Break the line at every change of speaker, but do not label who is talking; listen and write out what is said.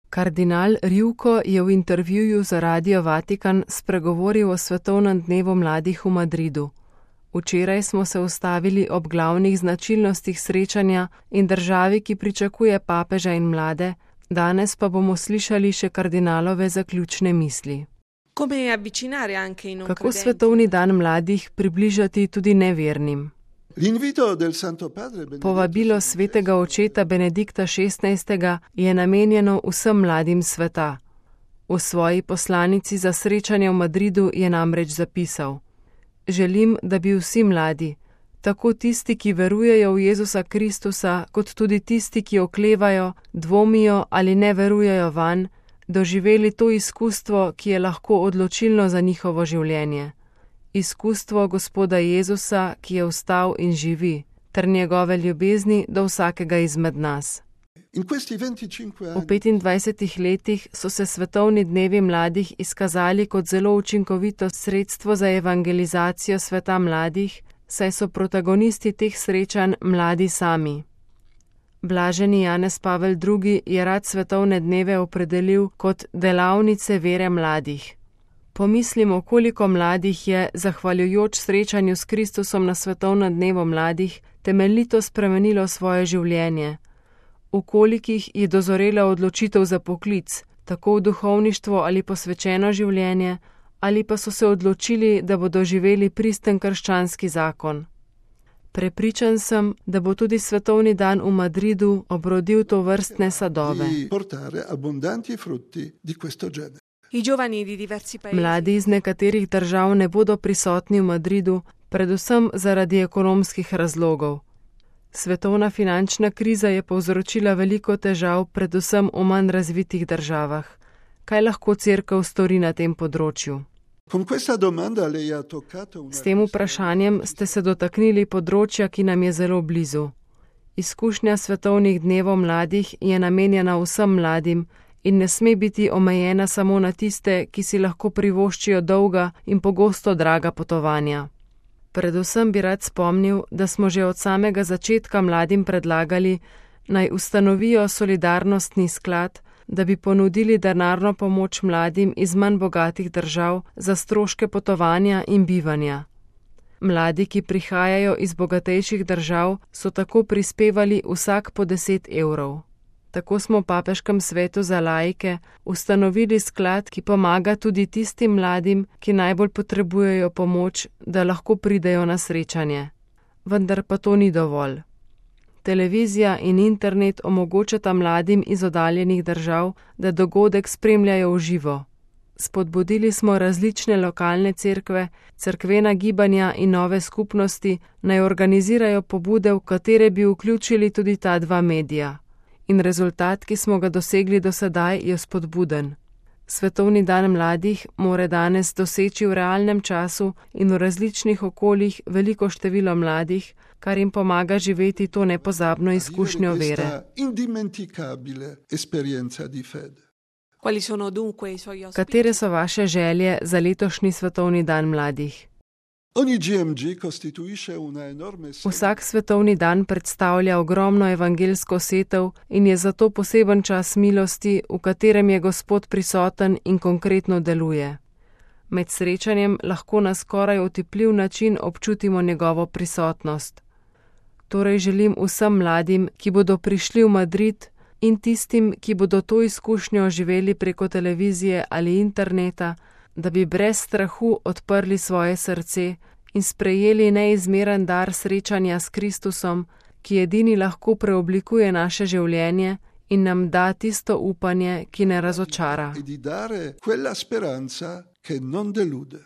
Kardinal Rjuko je v intervjuju za Radio Vatikan spregovoril o svetovnem dnevu mladih v Madridu. Včeraj smo se ustavili ob glavnih značilnostih srečanja in državi, ki pričakuje papeža in mlade, danes pa bomo slišali še kardinalove zaključne misli. Kako svetovni dan mladih približati tudi nevernim? Povabilo svetega očeta Benedikta XVI. Je namenjeno vsem mladim sveta. V svoji poslanici za srečanje v Madridu je namreč zapisal: Želim, da bi vsi mladi, tako tisti, ki verujejo v Jezusa Kristusa, kot tudi tisti, ki oklevajo, dvomijo ali ne verujejo vanj, doživeli to izkustvo, ki je lahko odločilno za njihovo življenje. Izkustvo Gospoda Jezusa, ki je vstal in živi, ter njegove ljubezni do vsakega izmed nas. V 25 letih so se svetovni dnevi mladih izkazali kot zelo učinkovito sredstvo za evangelizacijo sveta mladih, saj so protagonisti teh srečanj mladi sami. Blaženi Janez Pavel II. Je rad svetovne dneve opredelil kot delavnice vere mladih. Pomislimo, koliko mladih je, zahvaljujoč srečanju s Kristusom na svetovnem dnevu mladih, temeljito spremenilo svoje življenje. V kolikih je dozorela odločitev za poklic, tako v duhovništvo ali posvečeno življenje, ali pa so se odločili, da bodo živeli pristen krščanski zakon. Prepričan sem, da bo tudi svetovni dan v Madridu obrodil tovrstne sadove. Mladi iz nekaterih držav ne bodo prisotni v Madridu, predvsem zaradi ekonomskih razlogov. Svetovna finančna kriza je povzročila veliko težav, predvsem v manj razvitih državah. Kaj lahko Cerkev stori na tem področju? S tem vprašanjem ste se dotaknili področja, ki nam je zelo blizu. Izkušnja svetovnih dnevov mladih je namenjena vsem mladim in ne sme biti omejena samo na tiste, ki si lahko privoščijo dolga in pogosto draga potovanja. Predvsem bi rad spomnil, da smo že od samega začetka mladim predlagali, naj ustanovijo solidarnostni sklad, da bi ponudili denarno pomoč mladim iz manj bogatih držav za stroške potovanja in bivanja. Mladi, ki prihajajo iz bogatejših držav, so tako prispevali vsak po 10 evrov. Tako smo v Papeškem svetu za laike ustanovili sklad, ki pomaga tudi tistim mladim, ki najbolj potrebujejo pomoč, da lahko pridejo na srečanje. Vendar pa to ni dovolj. Televizija in internet omogočata mladim iz oddaljenih držav, da dogodek spremljajo v živo. Spodbudili smo različne lokalne cerkve, cerkvena gibanja in nove skupnosti, naj organizirajo pobude, v katere bi vključili tudi ta dva medija. In rezultat, ki smo ga dosegli do sedaj, je spodbuden. Svetovni dan mladih mora danes doseči v realnem času in v različnih okoljih veliko število mladih, kar jim pomaga živeti to nepozabno izkušnjo vere. Katere so vaše želje za letošnji svetovni dan mladih? Vsak svetovni dan predstavlja ogromno evangelsko setev in je zato poseben čas milosti, v katerem je Gospod prisoten in konkretno deluje. Med srečanjem lahko na skoraj otipljiv način občutimo njegovo prisotnost. Torej želim vsem mladim, ki bodo prišli v Madrid, in tistim, ki bodo to izkušnjo živeli preko televizije ali interneta, da bi brez strahu odprli svoje srce in sprejeli neizmeren dar srečanja s Kristusom, ki edini lahko preoblikuje naše življenje in nam da tisto upanje, ki ne razočara.